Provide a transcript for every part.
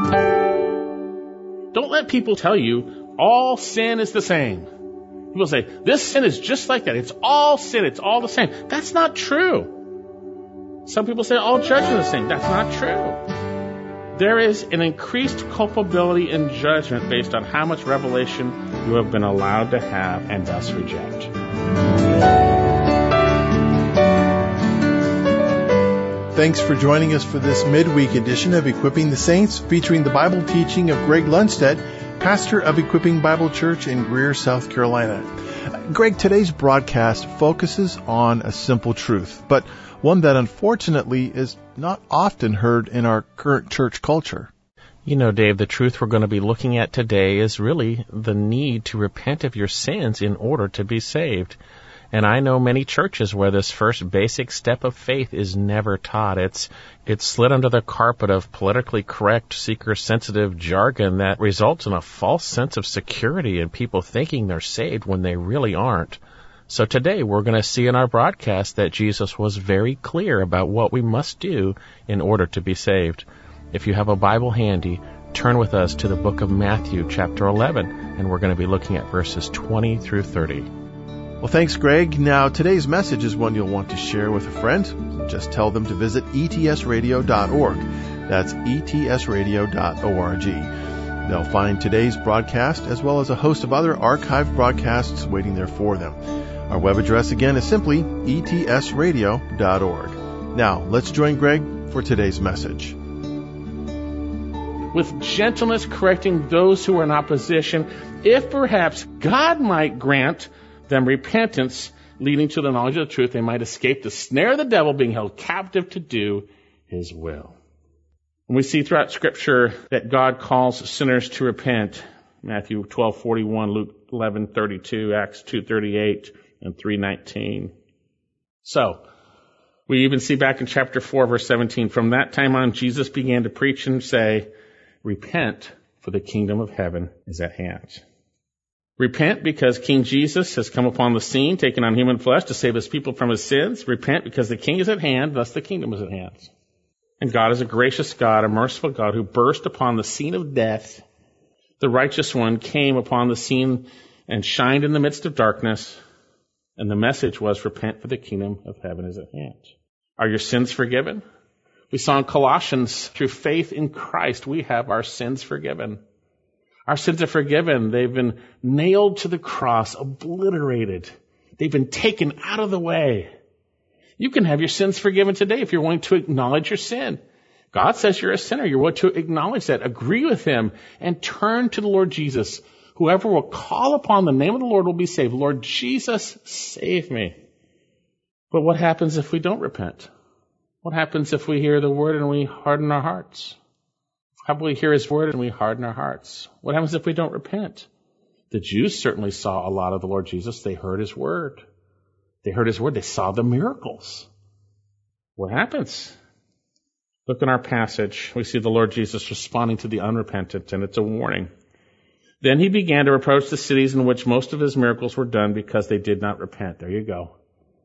Don't let people tell you all sin is the same. People say, this sin is just like that. It's all sin. It's all the same. That's not true. Some people say all judgment is the same. That's not true. There is an increased culpability and judgment based on how much revelation you have been allowed to have and thus reject. Thanks for joining us for this midweek edition of Equipping the Saints, featuring the Bible teaching of Greg Lundstedt, pastor of Equipping Bible Church in Greer, South Carolina. Greg, today's broadcast focuses on a simple truth, but one that unfortunately is not often heard in our current church culture. You know, Dave, the truth we're going to be looking at today is really the need to repent of your sins in order to be saved. And I know many churches where this first basic step of faith is never taught. It's slid under the carpet of politically correct, seeker-sensitive jargon that results in a false sense of security and people thinking they're saved when they really aren't. So today we're going to see in our broadcast that Jesus was very clear about what we must do in order to be saved. If you have a Bible handy, turn with us to the book of Matthew, chapter 11, and we're going to be looking at verses 20 through 30. Well, thanks, Greg. Now, today's message is one you'll want to share with a friend. Just tell them to visit etsradio.org. That's etsradio.org. They'll find today's broadcast as well as a host of other archived broadcasts waiting there for them. Our web address again is simply etsradio.org. Now, let's join Greg for today's message. With gentleness correcting those who are in opposition, if perhaps God might grant them repentance, leading to the knowledge of the truth, they might escape the snare of the devil, being held captive to do his will. And we see throughout Scripture that God calls sinners to repent. Matthew 12:41, Luke 11:32, Acts 2:38, and 3:19. So, we even see back in chapter 4, verse 17, from that time on, Jesus began to preach and say, repent, for the kingdom of heaven is at hand. Repent because King Jesus has come upon the scene, taken on human flesh to save his people from his sins. Repent because the king is at hand, thus the kingdom is at hand. And God is a gracious God, a merciful God who burst upon the scene of death. The righteous one came upon the scene and shined in the midst of darkness. And the message was, repent for the kingdom of heaven is at hand. Are your sins forgiven? We saw in Colossians, through faith in Christ, we have our sins forgiven. Our sins are forgiven. They've been nailed to the cross, obliterated. They've been taken out of the way. You can have your sins forgiven today if you're willing to acknowledge your sin. God says you're a sinner. You're willing to acknowledge that, agree with him, and turn to the Lord Jesus. Whoever will call upon the name of the Lord will be saved. Lord Jesus, save me. But what happens if we don't repent? What happens if we hear the word and we harden our hearts? How about we hear his word and we harden our hearts? What happens if we don't repent? The Jews certainly saw a lot of the Lord Jesus. They heard his word. They heard his word. They saw the miracles. What happens? Look in our passage. We see the Lord Jesus responding to the unrepentant, and it's a warning. Then he began to reproach the cities in which most of his miracles were done because they did not repent. There you go.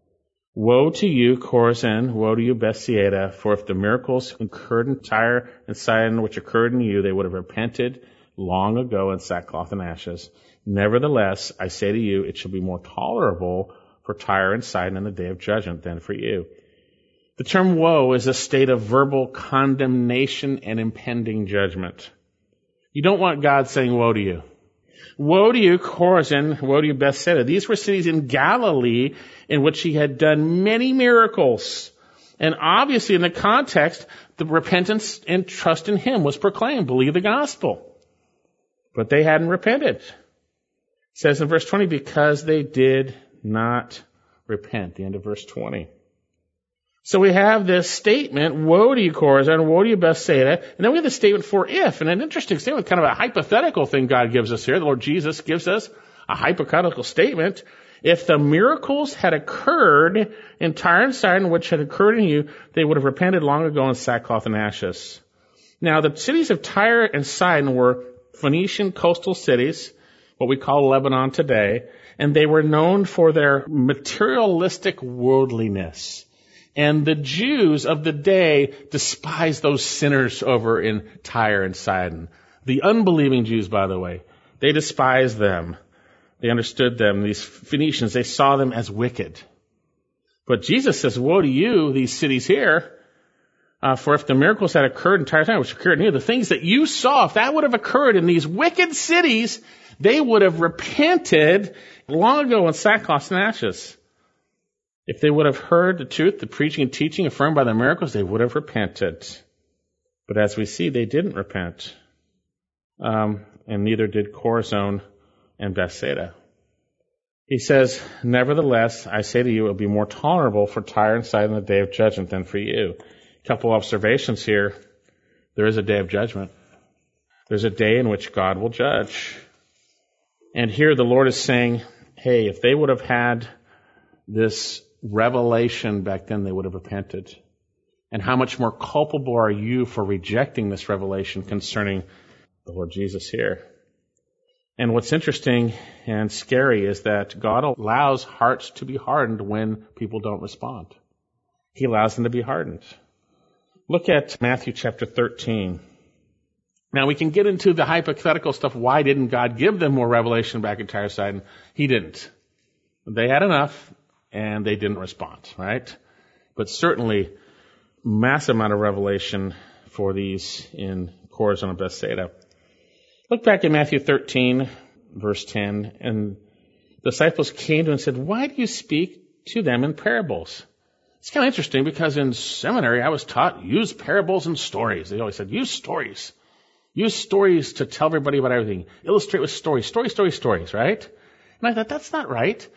Woe to you, Chorazin! Woe to you, Bethsaida! For if the miracles occurred in Tyre and Sidon, which occurred in you, they would have repented long ago in sackcloth and ashes. Nevertheless, I say to you, it shall be more tolerable for Tyre and Sidon in the day of judgment than for you. The term woe is a state of verbal condemnation and impending judgment. You don't want God saying woe to you. Woe to you, Chorazin! Woe to you, Bethsaida! These were cities in Galilee in which he had done many miracles. And obviously in the context, the repentance and trust in him was proclaimed. Believe the gospel. But they hadn't repented. It says in verse 20, because they did not repent. The end of verse 20. So we have this statement, woe to you, Chorazin, woe to you, Bethsaida. And then we have the statement for if. And an interesting statement, kind of a hypothetical thing God gives us here. The Lord Jesus gives us a hypothetical statement. If the miracles had occurred in Tyre and Sidon, which had occurred in you, they would have repented long ago in sackcloth and ashes. Now, the cities of Tyre and Sidon were Phoenician coastal cities, what we call Lebanon today, and they were known for their materialistic worldliness. And the Jews of the day despised those sinners over in Tyre and Sidon. The unbelieving Jews, by the way, they despised them. They understood them. These Phoenicians, they saw them as wicked. But Jesus says, woe to you, these cities here. For if the miracles had occurred in Tyre and Sidon, which occurred near, the things that you saw, if that would have occurred in these wicked cities, they would have repented long ago in sackcloth and ashes. If they would have heard the truth, the preaching and teaching affirmed by the miracles, they would have repented. But as we see, they didn't repent. And neither did Chorazin and Bethsaida. He says, nevertheless, I say to you, it will be more tolerable for Tyre and Sidon in the day of judgment than for you. A couple observations here. There is a day of judgment. There's a day in which God will judge. And here the Lord is saying, hey, if they would have had this revelation back then, they would have repented. And how much more culpable are you for rejecting this revelation concerning the Lord Jesus here? And what's interesting and scary is that God allows hearts to be hardened when people don't respond. He allows them to be hardened. Look at Matthew chapter 13. Now we can get into the hypothetical stuff. Why didn't God give them more revelation back in Tyre and Sidon? He didn't. They had enough and they didn't respond, right? But certainly massive amount of revelation for these in Chorazin and Bethsaida. Look back at Matthew 13, verse 10, and the disciples came to him and said, why do you speak to them in parables? It's kind of interesting because in seminary I was taught use parables and stories. They always said use stories. Use stories to tell everybody about everything. Illustrate with stories. Stories, right? And I thought, that's not right.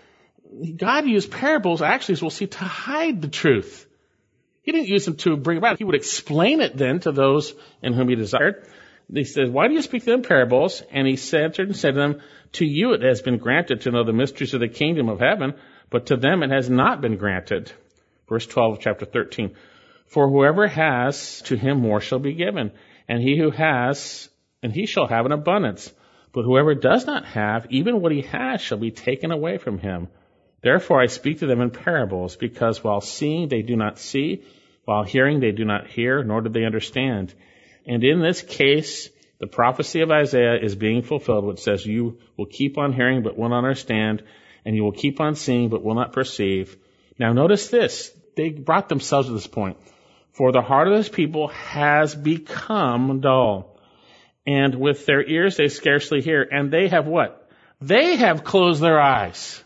God used parables, actually, as we'll see, to hide the truth. He didn't use them to bring about it. He would explain it then to those in whom he desired. He said, why do you speak to them in parables? And he answered and said to them, to you it has been granted to know the mysteries of the kingdom of heaven, but to them it has not been granted. Verse 12 of chapter 13. For whoever has, to him more shall be given. And he who has, and he shall have an abundance. But whoever does not have, even what he has shall be taken away from him. Therefore I speak to them in parables, because while seeing they do not see, while hearing they do not hear, nor do they understand. And in this case, the prophecy of Isaiah is being fulfilled, which says, you will keep on hearing but will not understand, and you will keep on seeing but will not perceive. Now notice this. They brought themselves to this point. For the heart of this people has become dull, and with their ears they scarcely hear. And they have what? They have closed their eyes.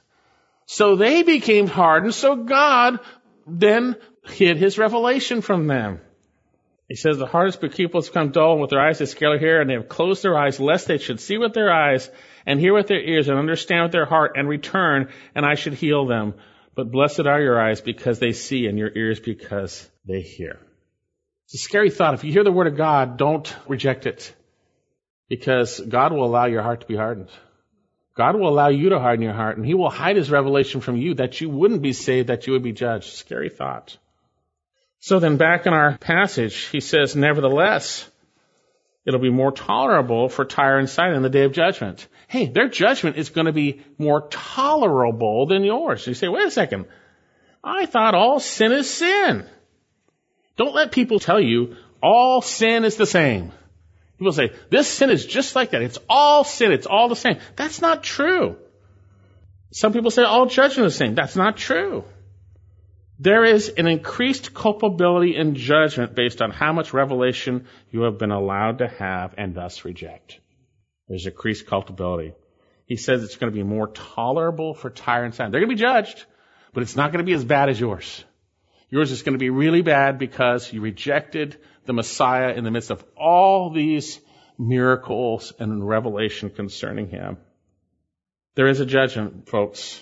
So they became hardened, so God then hid his revelation from them. He says, the heart of this people has become dull, and with their eyes they scarcely hear, and they have closed their eyes, lest they should see with their eyes, and hear with their ears, and understand with their heart, and return, and I should heal them. But blessed are your eyes because they see, and your ears because they hear. It's a scary thought. If you hear the word of God, don't reject it. Because God will allow your heart to be hardened. God will allow you to harden your heart, and he will hide his revelation from you that you wouldn't be saved, that you would be judged. Scary thought. So then back in our passage, he says, nevertheless, it'll be more tolerable for Tyre and Sidon in the day of judgment. Hey, their judgment is going to be more tolerable than yours. You say, wait a second. I thought all sin is sin. Don't let people tell you all sin is the same. People say, this sin is just like that. It's all sin. It's all the same. That's not true. Some people say all judgment is the same. That's not true. There is an increased culpability in judgment based on how much revelation you have been allowed to have and thus reject. There's increased culpability. He says it's going to be more tolerable for Tyre and Sidon. They're going to be judged, but it's not going to be as bad as yours. Yours is going to be really bad because you rejected the Messiah in the midst of all these miracles and revelation concerning him. There is a judgment, folks.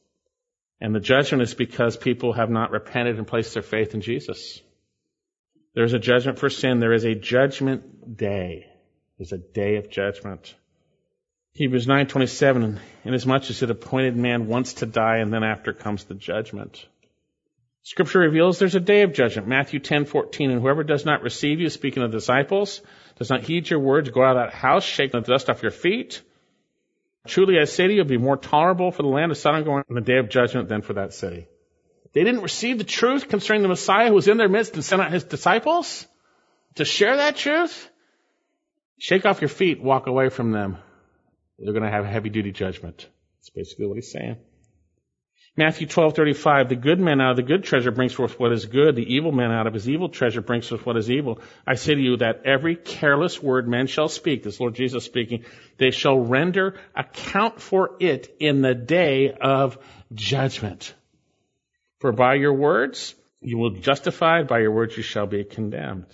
And the judgment is because people have not repented and placed their faith in Jesus. There's a judgment for sin. There is a judgment day. There's a day of judgment. Hebrews 9:27, inasmuch as it appointed man once to die, and then after comes the judgment. Scripture reveals there's a day of judgment. Matthew 10:14, and whoever does not receive you, speaking of disciples, does not heed your words, go out of that house, shake the dust off your feet. Truly I say to you, it'll be more tolerable for the land of Sodom going in the day of judgment than for that city. They didn't receive the truth concerning the Messiah who was in their midst and sent out his disciples to share that truth. Shake off your feet, walk away from them. They're going to have a heavy-duty judgment. That's basically what he's saying. Matthew 12:35, the good man out of the good treasure brings forth what is good. The evil man out of his evil treasure brings forth what is evil. I say to you that every careless word men shall speak, this Lord Jesus speaking, they shall render account for it in the day of judgment. For by your words you will be justified, by your words you shall be condemned.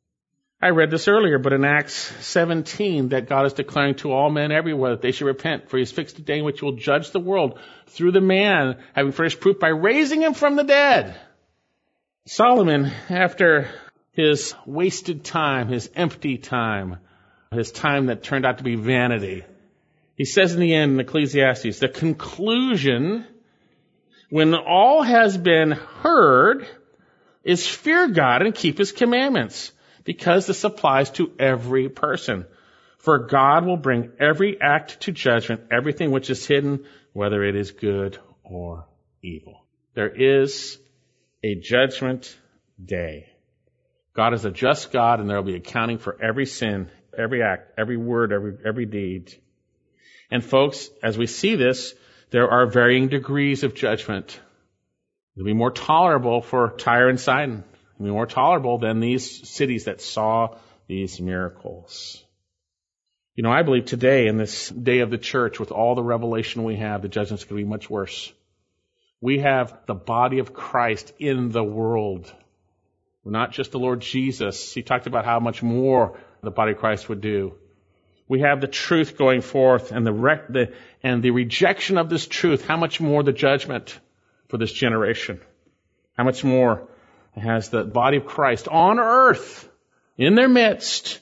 I read this earlier, but in Acts 17, that God is declaring to all men everywhere that they should repent, for he has fixed a day in which he will judge the world through the man, having furnished proof by raising him from the dead. Solomon, after his wasted time, his empty time, his time that turned out to be vanity, he says in the end in Ecclesiastes, the conclusion, when all has been heard, is fear God and keep his commandments, because this applies to every person. For God will bring every act to judgment, everything which is hidden, whether it is good or evil. There is a judgment day. God is a just God, and there will be accounting for every sin, every act, every word, every deed. And folks, as we see this, there are varying degrees of judgment. It'll be more tolerable for Tyre and Sidon. It'll be more tolerable than these cities that saw these miracles. You know, I believe today, in this day of the church, with all the revelation we have, the judgment's going to be much worse. We have the body of Christ in the world. Not just the Lord Jesus. He talked about how much more the body of Christ would do. We have the truth going forth, and the rejection of this truth. How much more the judgment for this generation? How much more has the body of Christ on earth in their midst?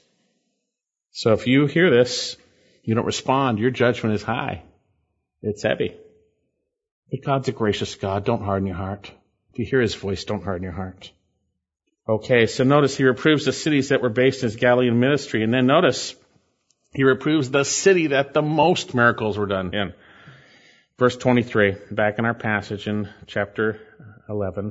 So if you hear this, you don't respond, your judgment is high. It's heavy. But God's a gracious God. Don't harden your heart. If you hear his voice, don't harden your heart. Okay, so notice he reproves the cities that were based in his Galilean ministry. And then notice he reproves the city that the most miracles were done in. Verse 23, back in our passage in chapter 11.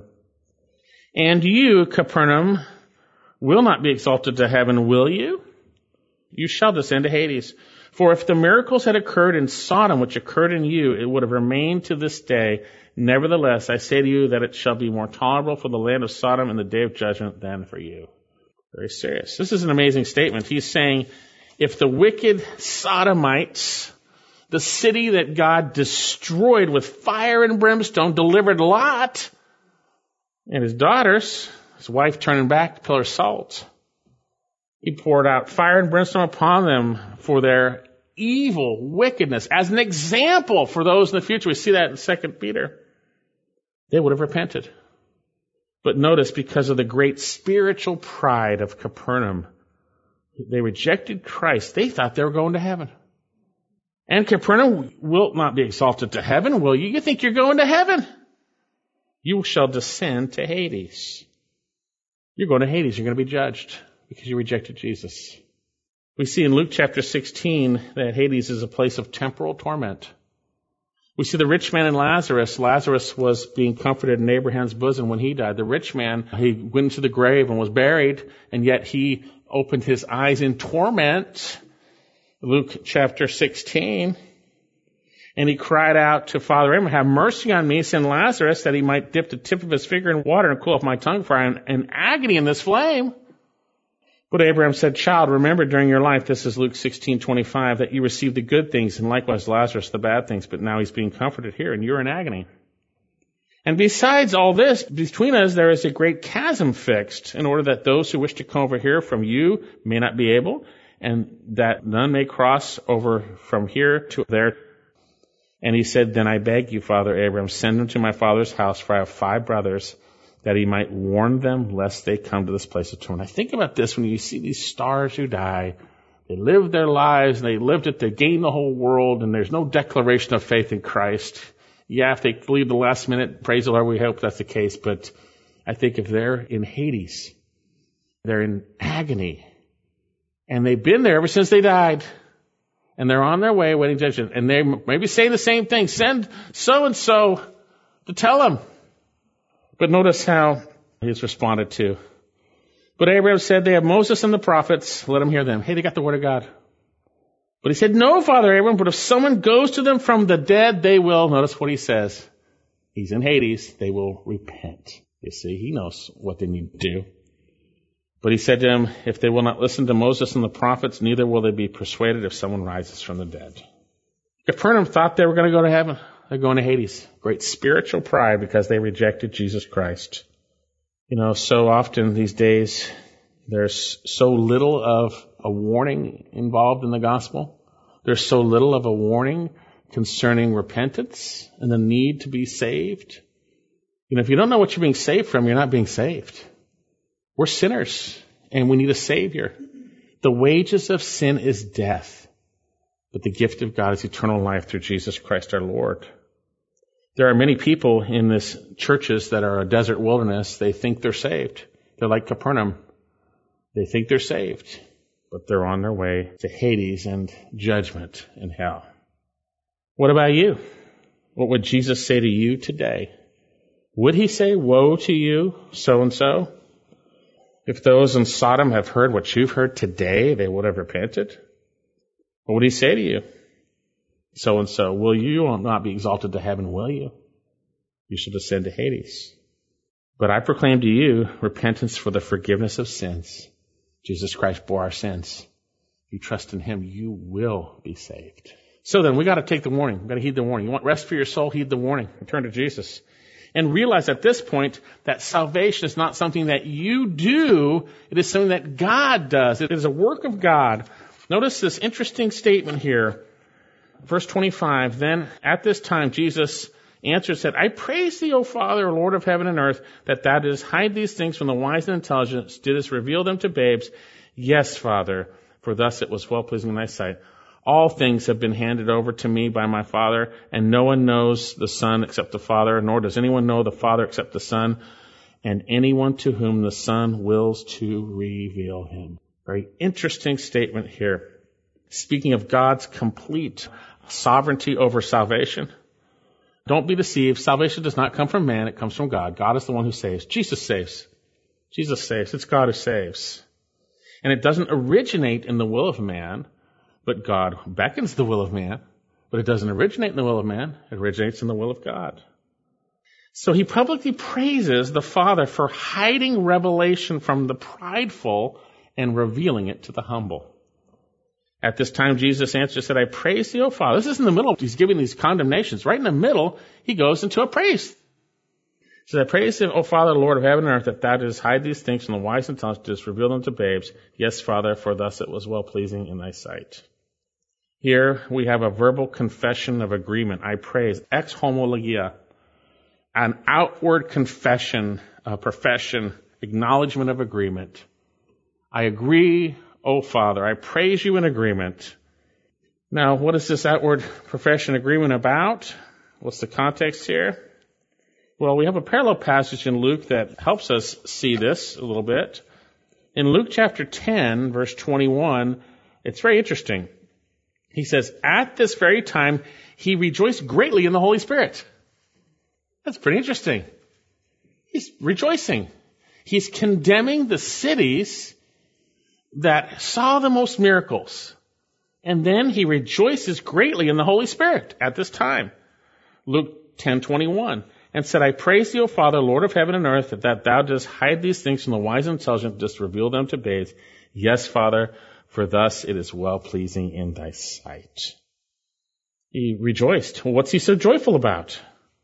And you, Capernaum, will not be exalted to heaven, will you? You shall descend to Hades. For if the miracles had occurred in Sodom, which occurred in you, it would have remained to this day. Nevertheless, I say to you that it shall be more tolerable for the land of Sodom in the day of judgment than for you. Very serious. This is an amazing statement. He's saying, if the wicked Sodomites, the city that God destroyed with fire and brimstone, delivered Lot and his daughters, his wife turning back to pillar of salt, he poured out fire and brimstone upon them for their evil wickedness as an example for those in the future. We see that in 2 Peter. They would have repented. But notice, because of the great spiritual pride of Capernaum, they rejected Christ. They thought they were going to heaven. And Capernaum will not be exalted to heaven, will you? You think you're going to heaven? You shall descend to Hades. You're going to Hades. You're going to be judged because you rejected Jesus. We see in Luke chapter 16 that Hades is a place of temporal torment. We see the rich man and Lazarus. Lazarus was being comforted in Abraham's bosom when he died. The rich man, he went into the grave and was buried, and yet he opened his eyes in torment. Luke chapter 16. And he cried out to Father Abraham, have mercy on me, send Lazarus, that he might dip the tip of his finger in water and cool off my tongue, for I am in agony in this flame. But Abraham said, child, remember during your life, this is Luke 16:25, that you received the good things, and likewise Lazarus the bad things, but now he's being comforted here, and you're in agony. And besides all this, between us there is a great chasm fixed, in order that those who wish to come over here from you may not be able, and that none may cross over from here to there. And he said, then I beg you, Father Abraham, send them to my father's house, for I have 5 brothers, that he might warn them lest they come to this place of torment. I think about this when you see these stars who die. They lived their lives, and they lived it to gain the whole world, and there's no declaration of faith in Christ. Yeah, if they leave the last minute, praise the Lord, we hope that's the case. But I think if they're in Hades, they're in agony, and they've been there ever since they died, and they're on their way waiting judgment, and they maybe say the same thing. Send so-and-so to tell them. But notice how he's responded to. But Abraham said, they have Moses and the prophets. Let them hear them. Hey, they got the word of God. But he said, no, Father Abraham, but if someone goes to them from the dead, they will. Notice what he says. He's in Hades. They will repent. You see, he knows what they need to do. But he said to them, if they will not listen to Moses and the prophets, neither will they be persuaded if someone rises from the dead. Capernaum thought they were going to go to heaven. They're going to Hades. Great spiritual pride because they rejected Jesus Christ. You know, so often these days, there's so little of a warning involved in the gospel. There's so little of a warning concerning repentance and the need to be saved. You know, if you don't know what you're being saved from, you're not being saved. We're sinners, and we need a Savior. The wages of sin is death, but the gift of God is eternal life through Jesus Christ our Lord. There are many people in this churches that are a desert wilderness. They think they're saved. They're like Capernaum. They think they're saved, but they're on their way to Hades and judgment in hell. What about you? What would Jesus say to you today? Would he say, woe to you, so-and-so? If those in Sodom have heard what you've heard today, they would have repented. What would he say to you? So-and-so, will you not be exalted to heaven, will you? You should ascend to Hades. But I proclaim to you repentance for the forgiveness of sins. Jesus Christ bore our sins. If you trust in him, you will be saved. So then, we got to take the warning. We've got to heed the warning. You want rest for your soul? Heed the warning. And turn to Jesus. And realize at this point that salvation is not something that you do. It is something that God does. It is a work of God. Notice this interesting statement here. Verse 25, then at this time Jesus answered, said, I praise thee, O Father, Lord of heaven and earth, that thou didst hide these things from the wise and intelligent, didst reveal them to babes. Yes, Father, for thus it was well-pleasing in thy sight. All things have been handed over to me by my Father, and no one knows the Son except the Father, nor does anyone know the Father except the Son, and anyone to whom the Son wills to reveal him. Very interesting statement here. Speaking of God's complete sovereignty over salvation. Don't be deceived. Salvation does not come from man. It comes from God. God is the one who saves. Jesus saves. Jesus saves. It's God who saves. And it doesn't originate in the will of man, but God beckons the will of man. But it doesn't originate in the will of man. It originates in the will of God. So he publicly praises the Father for hiding revelation from the prideful and revealing it to the humble. At this time, Jesus answered and said, I praise thee, O Father. This is in the middle. He's giving these condemnations. Right in the middle, he goes into a praise. He says, I praise thee, O Father, Lord of heaven and earth, that thou didst hide these things from the wise and intelligent, didst reveal them to babes. Yes, Father, for thus it was well-pleasing in thy sight. Here we have a verbal confession of agreement. I praise, ex homologia, an outward confession, a profession, acknowledgement of agreement. I agree, O Father, I praise you in agreement. Now, what is this outward profession agreement about? What's the context here? Well, we have a parallel passage in Luke that helps us see this a little bit. In Luke chapter 10, verse 21, it's very interesting. He says, at this very time, he rejoiced greatly in the Holy Spirit. That's pretty interesting. He's rejoicing. He's condemning the cities that saw the most miracles. And then he rejoices greatly in the Holy Spirit at this time. Luke 10:21. And said, I praise thee, O Father, Lord of heaven and earth, that thou dost hide these things from the wise and intelligent, dost reveal them to babes. Yes, Father, for thus it is well-pleasing in thy sight. He rejoiced. Well, what's he so joyful about?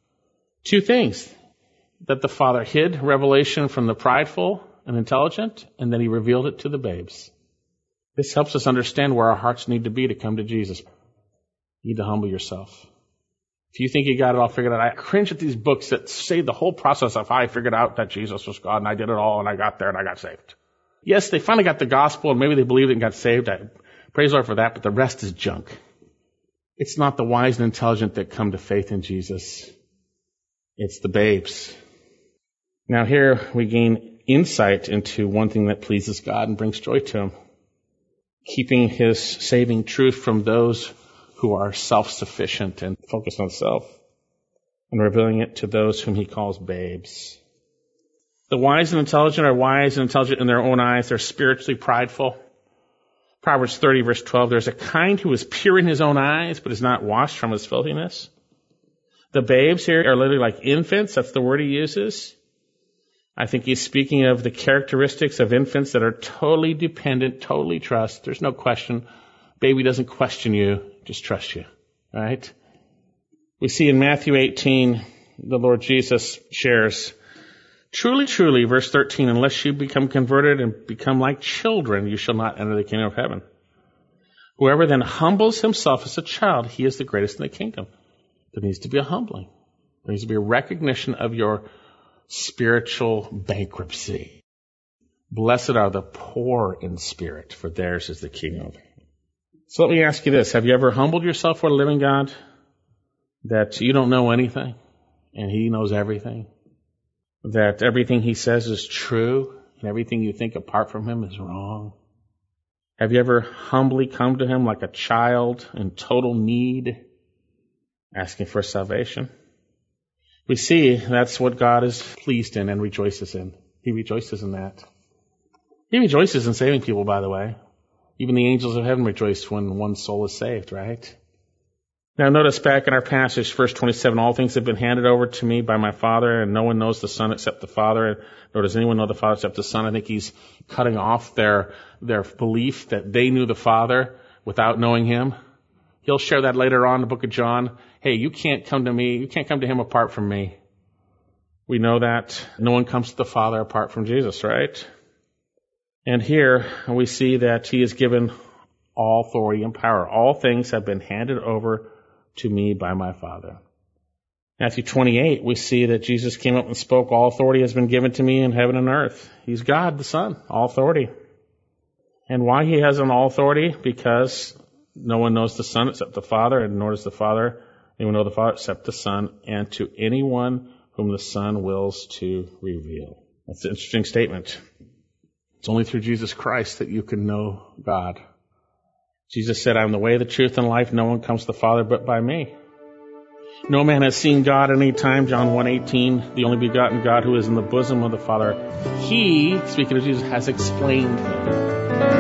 Two things. That the Father hid revelation from the prideful and intelligent, and then he revealed it to the babes. This helps us understand where our hearts need to be to come to Jesus. You need to humble yourself. If you think you got it all figured out, I cringe at these books that say the whole process of how I figured out that Jesus was God and I did it all and I got there and I got saved. Yes, they finally got the gospel and maybe they believed it and got saved. I praise the Lord for that, but the rest is junk. It's not the wise and intelligent that come to faith in Jesus. It's the babes. Now here we gain insight into one thing that pleases God and brings joy to him. Keeping his saving truth from those who are self-sufficient and focused on self, and revealing it to those whom he calls babes. The wise and intelligent are wise and intelligent in their own eyes. They're spiritually prideful. Proverbs 30, verse 12, there's a kind who is pure in his own eyes, but is not washed from his filthiness. The babes here are literally like infants. That's the word he uses. I think he's speaking of the characteristics of infants that are totally dependent, totally trust. There's no question. Baby doesn't question you, just trust you, right? We see in Matthew 18, the Lord Jesus shares, truly, truly, verse 13, unless you become converted and become like children, you shall not enter the kingdom of heaven. Whoever then humbles himself as a child, he is the greatest in the kingdom. There needs to be a humbling. There needs to be a recognition of your spiritual bankruptcy. Blessed are the poor in spirit, for theirs is the kingdom of heaven. So let me ask you this. Have you ever humbled yourself for a living God? That you don't know anything and he knows everything? That everything he says is true and everything you think apart from him is wrong? Have you ever humbly come to him like a child in total need, asking for salvation? We see that's what God is pleased in and rejoices in. He rejoices in that. He rejoices in saving people, by the way. Even the angels of heaven rejoice when one soul is saved, right? Now notice back in our passage, verse 27, all things have been handed over to me by my Father, and no one knows the Son except the Father, nor does anyone know the Father except the Son. I think he's cutting off their belief that they knew the Father without knowing him. He'll share that later on in the book of John. Hey, you can't come to me, you can't come to him apart from me. We know that no one comes to the Father apart from Jesus, right? And here we see that he is given all authority and power. All things have been handed over to me by my Father. Matthew 28, we see that Jesus came up and spoke, all authority has been given to me in heaven and earth. He's God, the Son, all authority. And why he has an all authority? Because no one knows the Son except the Father, and nor does the Father anyone know the Father except the Son, and to anyone whom the Son wills to reveal. That's an interesting statement. It's only through Jesus Christ that you can know God. Jesus said, I am the way, the truth, and life. No one comes to the Father but by me. No man has seen God at any time. John 1:18, the only begotten God who is in the bosom of the Father. He, speaking of Jesus, has explained him.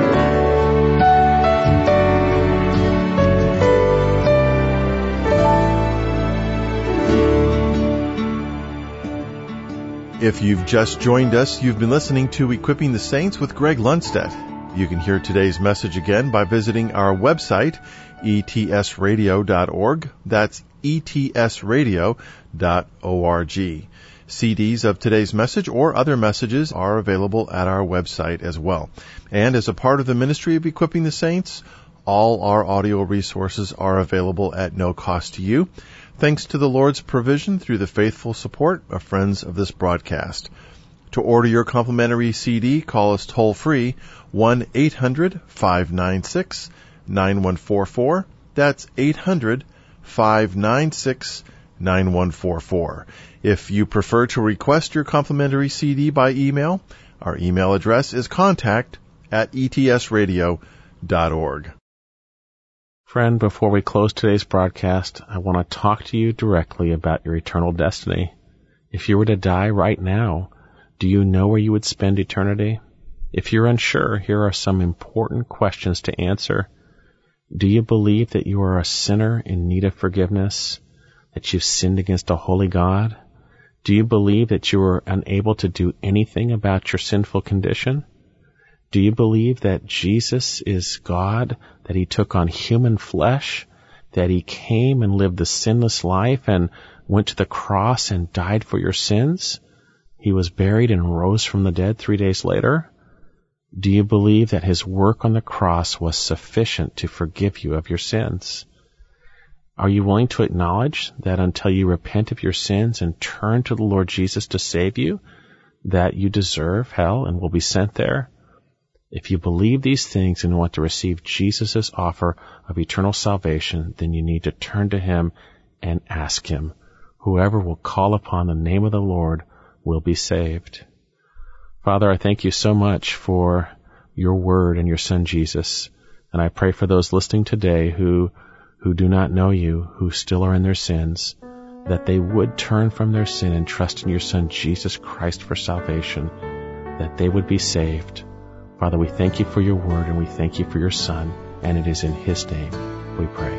If you've just joined us, you've been listening to Equipping the Saints with Greg Lundstedt. You can hear today's message again by visiting our website, etsradio.org. That's etsradio.org. CDs of today's message or other messages are available at our website as well. And as a part of the ministry of Equipping the Saints, all our audio resources are available at no cost to you, thanks to the Lord's provision through the faithful support of friends of this broadcast. To order your complimentary CD, call us toll-free, 1-800-596-9144. That's 800-596-9144. If you prefer to request your complimentary CD by email, our email address is contact@etsradio.org. Friend, before we close today's broadcast, I want to talk to you directly about your eternal destiny. If you were to die right now, do you know where you would spend eternity? If you're unsure, here are some important questions to answer. Do you believe that you are a sinner in need of forgiveness, that you've sinned against a holy God? Do you believe that you are unable to do anything about your sinful condition? Do you believe that Jesus is God, that he took on human flesh, that he came and lived the sinless life and went to the cross and died for your sins? He was buried and rose from the dead 3 days later? Do you believe that his work on the cross was sufficient to forgive you of your sins? Are you willing to acknowledge that until you repent of your sins and turn to the Lord Jesus to save you, that you deserve hell and will be sent there? If you believe these things and want to receive Jesus' offer of eternal salvation, then you need to turn to him and ask him. Whoever will call upon the name of the Lord will be saved. Father, I thank you so much for your word and your Son Jesus. And I pray for those listening today who do not know you, who still are in their sins, that they would turn from their sin and trust in your Son, Jesus Christ, for salvation, that they would be saved. Father, we thank you for your word, and we thank you for your Son, and it is in his name we pray.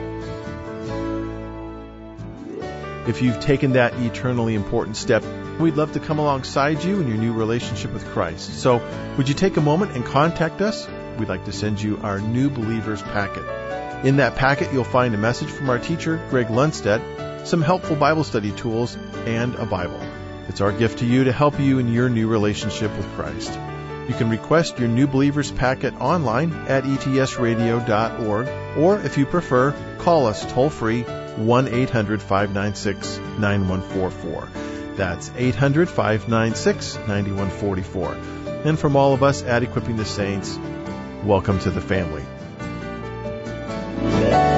If you've taken that eternally important step, we'd love to come alongside you in your new relationship with Christ. So would you take a moment and contact us? We'd like to send you our New Believers packet. In that packet, you'll find a message from our teacher, Greg Lundstedt, some helpful Bible study tools, and a Bible. It's our gift to you to help you in your new relationship with Christ. You can request your New Believers packet online at etsradio.org, or if you prefer, call us toll-free 1-800-596-9144. That's 800-596-9144. And from all of us at Equipping the Saints, welcome to the family.